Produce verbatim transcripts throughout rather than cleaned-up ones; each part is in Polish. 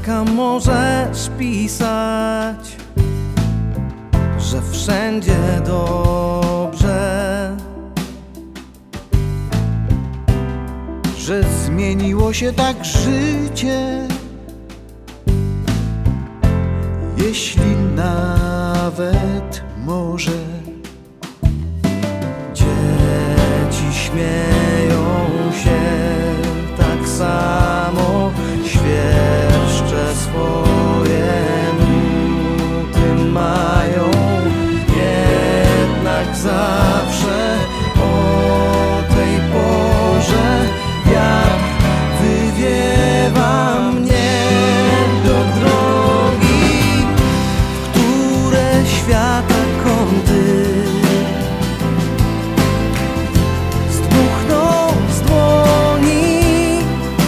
czeka, możesz pisać, że wszędzie dobrze, że zmieniło się tak życie, jeśli nawet może. Dzieci śmieją się tak samo, świerszcze swoje nuty mają, jednak zawsze o tej porze wiatr wywiewa mnie do drogi, w które świata kąty zdmuchną z dłoni.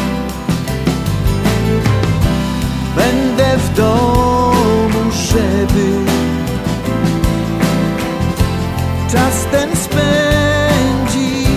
Będę w domu, żeby czas ten spędzić.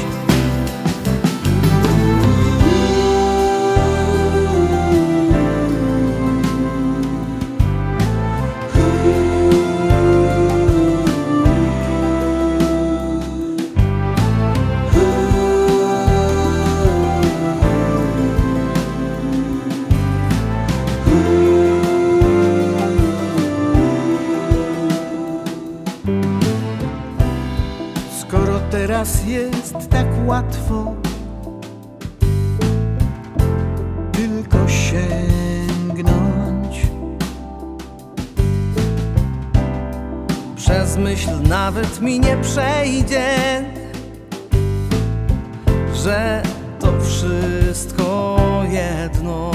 Skoro teraz jest tak łatwo tylko sięgnąć, Przez myśl nawet mi nie przejdzie, że to wszystko jedno.